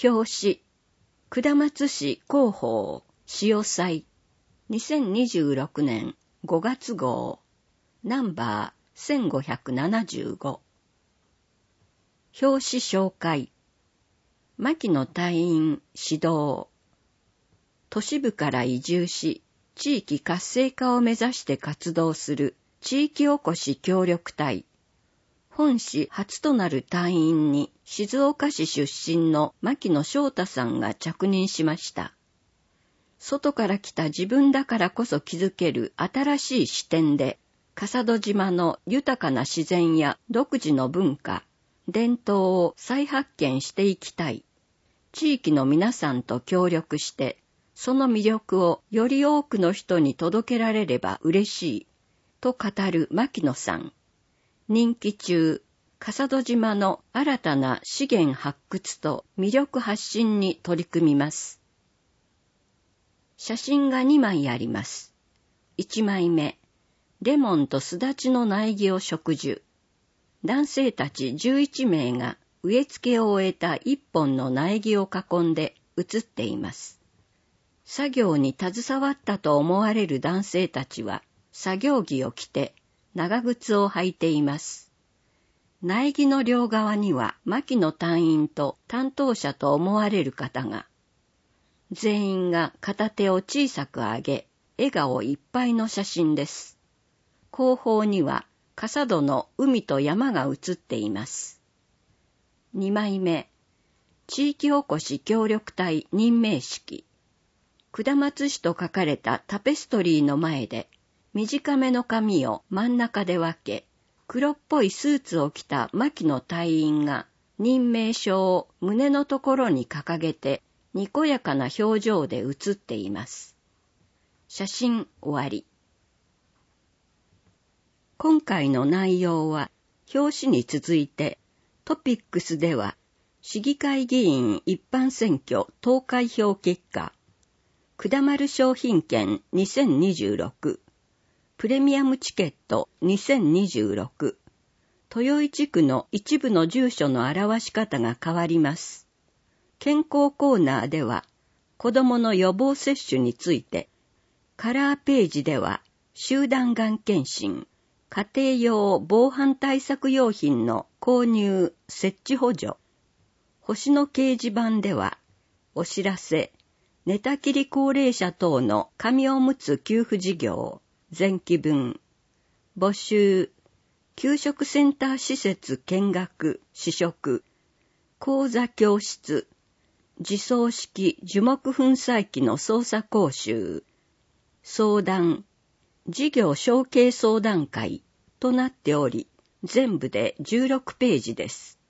表紙、下松市広報潮祭2026年5月号ナンバー1575。表紙紹介。牧野隊員指導。都市部から移住し、地域活性化を目指して活動する地域おこし協力隊。本市初となる隊員に静岡市出身の牧野翔太さんが着任しました。外から来た自分だからこそ気づける新しい視点で、笠戸島の豊かな自然や独自の文化、伝統を再発見していきたい。地域の皆さんと協力して、その魅力をより多くの人に届けられれば嬉しい、と語る牧野さん。任期中、笠戸島の新たな資源発掘と魅力発信に取り組みます。写真が2枚あります。1枚目、レモンとすだちの苗木を植樹。男性たち11名が植え付けを終えた1本の苗木を囲んで写っています。作業に携わったと思われる男性たちは作業着を着て長靴を履いています。苗木の両側には牧野隊員と担当者と思われる方が、全員が片手を小さく上げ、笑顔いっぱいの写真です。後方には笠戸の海と山が写っています。2枚目、地域おこし協力隊任命式。下松市と書かれたタペストリーの前で、短めの髪を真ん中で分け、黒っぽいスーツを着た牧野隊員が任命書を胸のところに掲げて、にこやかな表情で写っています。写真終わり。今回の内容は、表紙に続いて、トピックスでは、市議会議員一般選挙投開票結果、下丸商品券2026、プレミアムチケット2026、豊井地区の一部の住所の表し方が変わります。健康コーナーでは、子どもの予防接種について、カラーページでは、集団がん検診、家庭用防犯対策用品の購入・設置補助、星の掲示板では、お知らせ、寝たきり高齢者等の紙おむつ給付事業、前期分、募集、給食センター施設見学、試食、講座教室、自走式樹木粉砕機の操作講習、相談、事業承継相談会となっており、全部で16ページです。